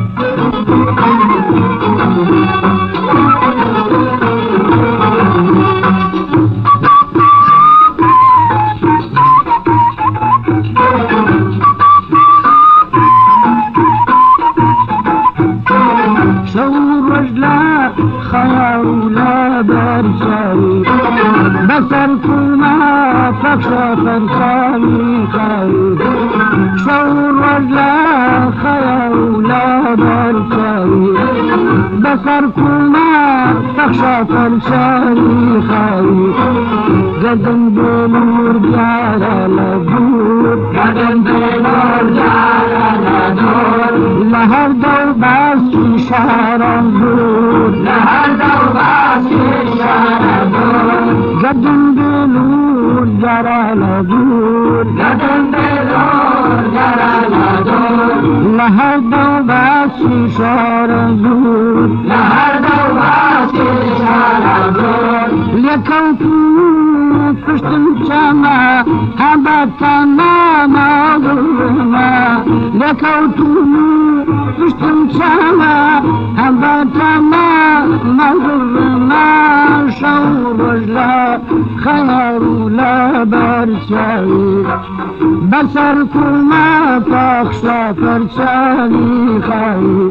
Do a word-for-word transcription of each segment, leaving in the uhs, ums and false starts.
خيولا برجاري بسر كلما فكشة فرساني خير شور رجلا خيولا برجاري بسر كلما فكشة فرساني خير قدم بلور جارة لدور قدم بلور جارة لدور لهر دو بس إشارة دور لهر دو بس إشارة دور قدم بلور جارة لدور قدم بلور جارة لدور لهر دو بس إشارة دور لهر دو بس إشارة دور لكوكو فشتم شما هبتنا مغرما لكوتو فشتم شما هبتنا مغرما شور رجلا خير لا برشاوي بسر كما تخشى فرشاني خير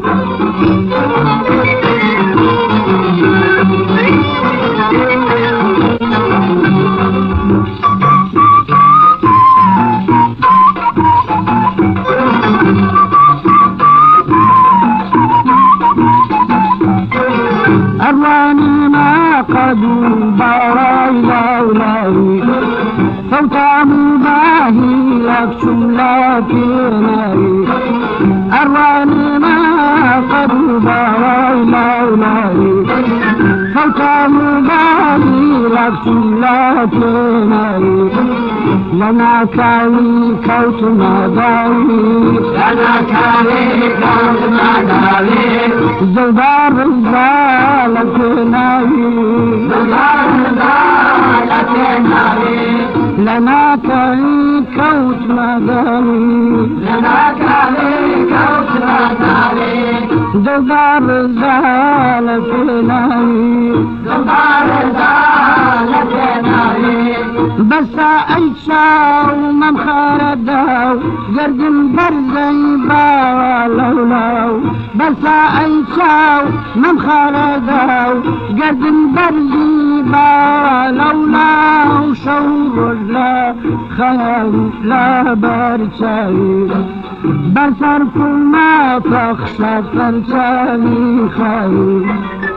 أرواني ما قدوا براي لولاي فوتا مباهي لك شملاتي أرواني ما قدوا براي لولاي فوتا مباهي لك شملاتي لنا كاوي كوت مداوي لنا كاوي كوت مداوي زلدار رزالك ناوي زلدار رزالك ناوي لنا كاوي كوت مداوي لنا كاوي كوت مداوي زلدار رزالك ناوي زلدار رزالك ناوي بس عيشة ومن خرداو قرد برزي باو لولو بس عيشة ومن خرداو قرد برزي باو لولو شور لا خيال لا برشاي بسر كل ما تخشى فرشاني خير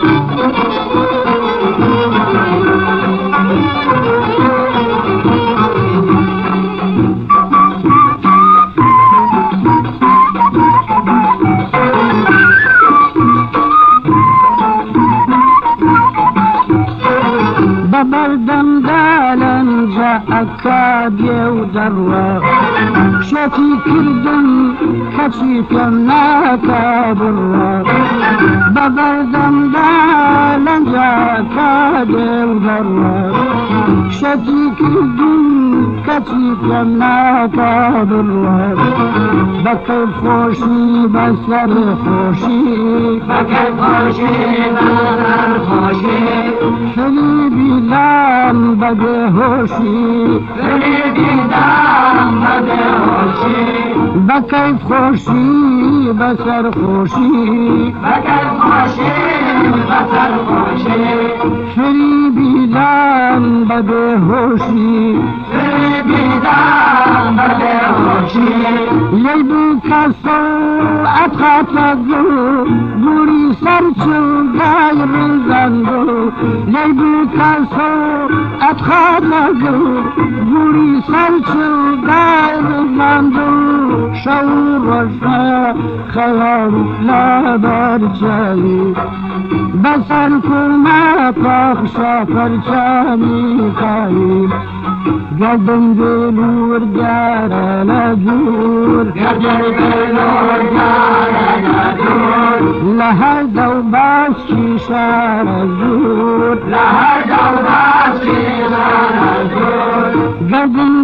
بردم دالن جاءك يودروا شتي كردن كشيفم ناكا بروا بردم دالن جاءك يودروا شتي كردن كشيفم ناكا بروا بكر خوشي بسر خوشي بكر خوشي بسر خوشي شدي بلام بده هوشي شدي بلام بده هوشي بكر خوشي بسر خوشي بكر خوشي بسر خوشي شدي بلام بده هوشي شدي بلام بده هوشي يلبي كسر أتخطى قولي سرچو داير زنگو يلبي كسر أتخطى قولي سرچو داير زنگو شور رجنا خيال لا برجالي بسر كل ما تخشى فرشاني خير قدم بلور جارة لجور قدم بلور جارة لجور لهذا وبس شارة زور لهذا وبس شارة زور قدم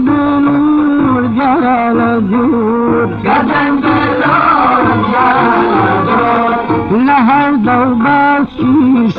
بلور جارة لجور قدم بلور جارة لجور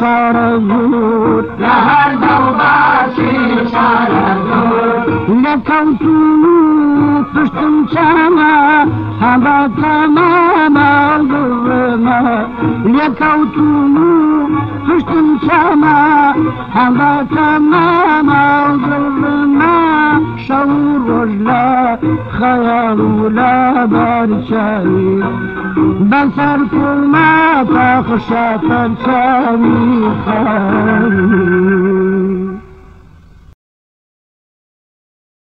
شارزور لهر دوباشی شارزور لكوتو پشتم چاما هبا تماما ظلما لكوتو پشتم چاما هبا تماما ظلما شعور رجلا خيال ولا بارشاي بسر كل ما تخشى فلساني خالي